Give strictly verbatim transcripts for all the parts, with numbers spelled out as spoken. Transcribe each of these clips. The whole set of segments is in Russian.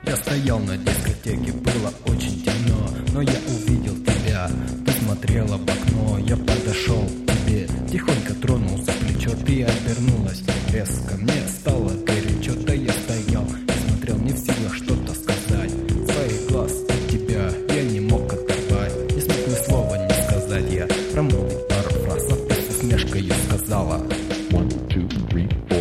Я стоял на дискотеке, было очень темно, но я увидел тебя. Ты смотрела в окно, я подошел к тебе, тихонько тронул за плечо, ты обернулась резко. Мне стало горячо, да я стоял и смотрел, не в силах что-то сказать. Своих глаз от тебя я не мог оторвать, не смог ни слова не сказать. Я промолвил пару фраз, а ты с усмешкой сказала: One, two, three, four.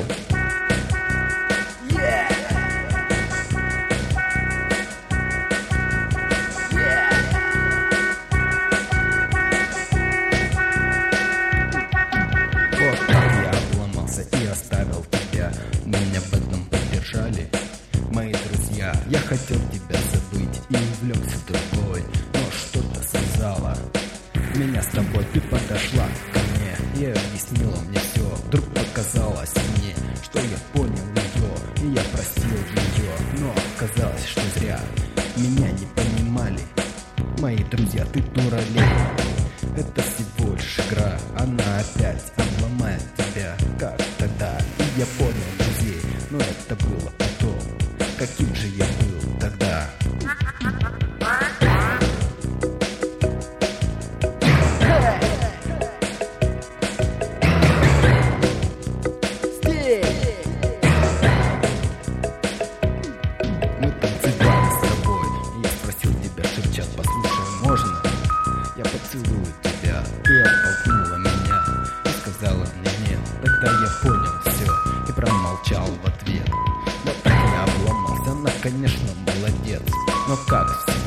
Меня в этом поддержали мои друзья. Я хотел тебя забыть и увлекся другой, но что-то связало меня с тобой. Ты подошла ко мне и объяснила мне все. Вдруг показалось мне, что я понял ее, и я простил ее. Но оказалось, что зря меня не понимали мои друзья. Ты дуралей, это всего лишь игра, она опять обломает тебя, как тогда. И я понял друзей, но это было потом. Каким же я был тогда? Мы танцевали с тобой, и я спросил тебя, шепча: послушай, можно я поцелую тебя? Ты оттолкнула меня и сказала мне нет. Тогда я понял все и промолчал в ответ. Вот так я обломался, она, конечно, молодец, но как всегда